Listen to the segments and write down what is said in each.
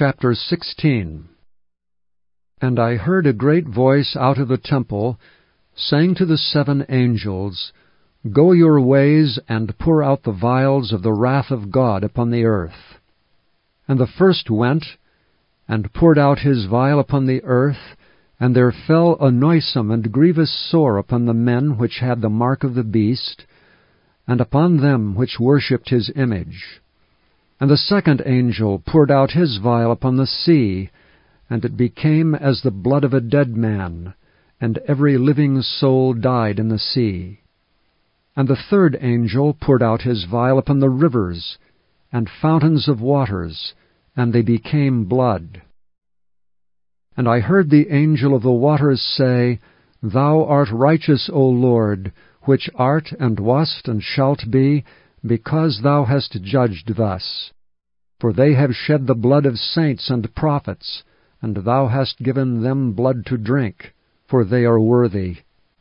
Chapter 16. And I heard a great voice out of the temple, saying to the 7 angels, Go your ways, and pour out the vials of the wrath of God upon the earth. And the first went, and poured out his vial upon the earth, and there fell a noisome and grievous sore upon the men which had the mark of the beast, and upon them which worshipped his image. And the 2nd angel poured out his vial upon the sea, and it became as the blood of a dead man, and every living soul died in the sea. And the 3rd angel poured out his vial upon the rivers, and fountains of waters, and they became blood. And I heard the angel of the waters say, Thou art righteous, O Lord, which art, and wast, and shalt be, because thou hast judged thus. For they have shed the blood of saints and prophets, and thou hast given them blood to drink, for they are worthy.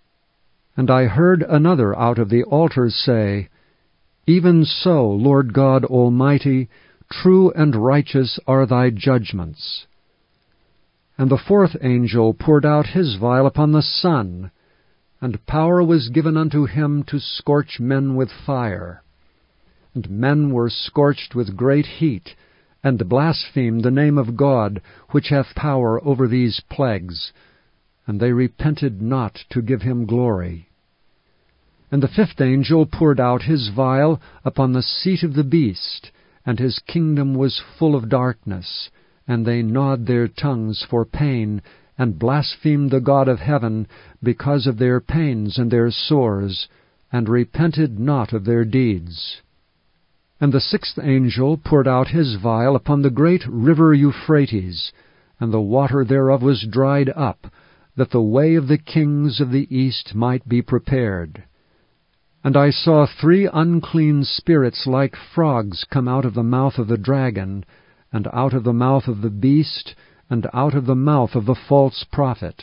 And I heard another out of the altar say, Even so, Lord God Almighty, true and righteous are thy judgments. And the 4th angel poured out his vial upon the sun, and power was given unto him to scorch men with fire. And men were scorched with great heat, and blasphemed the name of God, which hath power over these plagues, and they repented not to give him glory. And the 5th angel poured out his vial upon the seat of the beast, and his kingdom was full of darkness, and they gnawed their tongues for pain, and blasphemed the God of heaven because of their pains and their sores, and repented not of their deeds. And the 6th angel poured out his vial upon the great river Euphrates, and the water thereof was dried up, that the way of the kings of the east might be prepared. And I saw 3 unclean spirits like frogs come out of the mouth of the dragon, and out of the mouth of the beast, and out of the mouth of the false prophet.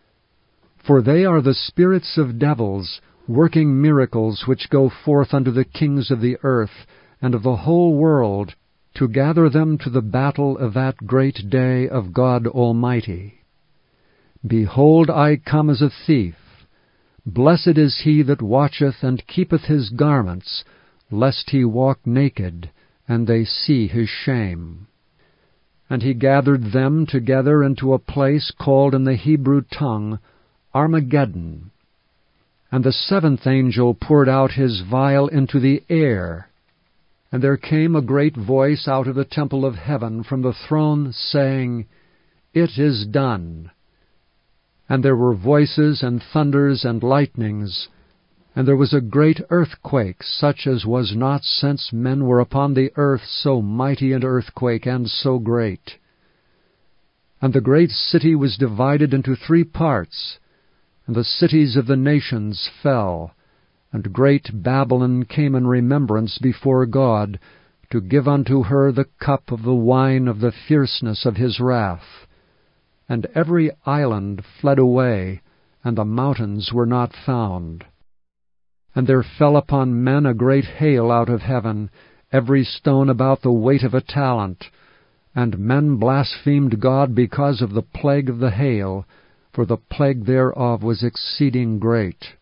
For they are the spirits of devils, working miracles which go forth unto the kings of the earth, and of the whole world, to gather them to the battle of that great day of God Almighty. Behold, I come as a thief. Blessed is he that watcheth and keepeth his garments, lest he walk naked, and they see his shame. And he gathered them together into a place called in the Hebrew tongue Armageddon. And the 7th angel poured out his vial into the air. And there came a great voice out of the temple of heaven from the throne, saying, It is done. And there were voices and thunders and lightnings, and there was a great earthquake, such as was not since men were upon the earth, so mighty an earthquake and so great. And the great city was divided into 3 parts, and the cities of the nations fell, and great Babylon came in remembrance before God, to give unto her the cup of the wine of the fierceness of his wrath. And every island fled away, and the mountains were not found. And there fell upon men a great hail out of heaven, every stone about the weight of a talent. And men blasphemed God because of the plague of the hail, for the plague thereof was exceeding great.